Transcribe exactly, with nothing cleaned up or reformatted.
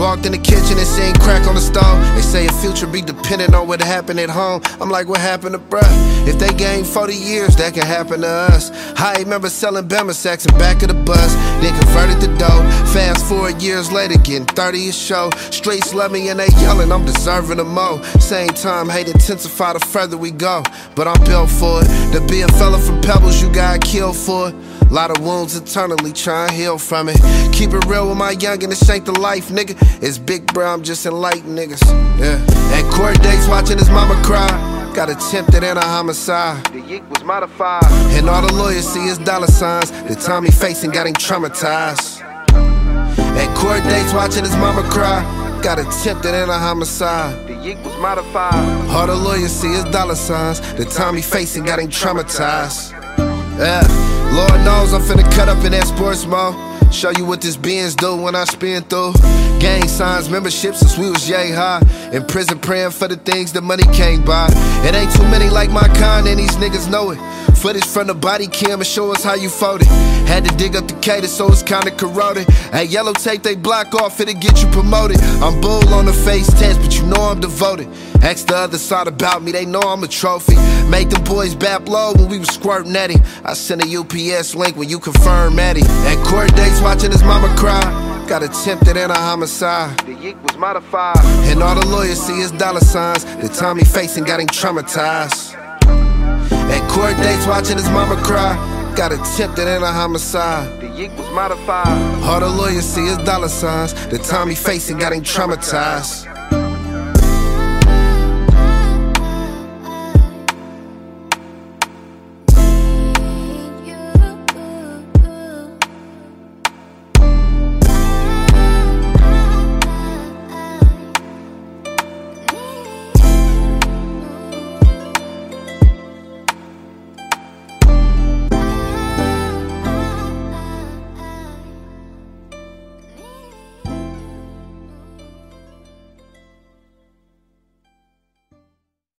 Walked in the kitchen and seen crack on the stove. They say your future be dependent on what happened at home. I'm like, what happened to bruh? If they gained forty years, that can happen to us. I remember selling Bama sacks in back of the bus, then converted the dough. Fast forward years later, getting thirty a show. Streets love me and they yelling, I'm deserving of more. Same time, hate intensify the further we go, but I'm built for it. To be a fella from Pebbles, you got killed for it. Lot of wounds eternally, trying to heal from it. Keep it real with my youngin', this ain't the life, nigga. It's big bro, I'm just enlightened niggas. Yeah. At court dates, watching his mama cry. Got attempted and a homicide. The yeek was modified. And all the lawyers see his dollar signs. The time he facing got him traumatized. At court dates, watching his mama cry. Got attempted and a homicide. The yeek was modified. All the lawyers see his dollar signs. The time he facing got him traumatized. Yeah, Lord knows I'm finna cut up in that sports mode. Show you what this Benz do when I spin through. Gang signs, membership since we was yay high. In prison praying for the things that money can't buy. It ain't too many like my kind and these niggas know it. Footage from the body cam and show us how you folded. Had to dig up the cater so it's kinda corroded. At yellow tape they block off, it'll get you promoted. I'm bull on the face test, but you know I'm devoted. Ask the other side about me, they know I'm a trophy. Made them boys bap low when we was squirting at him. I sent a U P S link when you confirm at him. At court dates watching his mama cry. Got attempted and a homicide. The yeek was modified. And all the lawyers see his dollar signs. The time he facing got him traumatized. At court dates watching his mama cry. Got attempted and a homicide. The yeek was modified. All the lawyers see his dollar signs. The time he facing got him traumatized.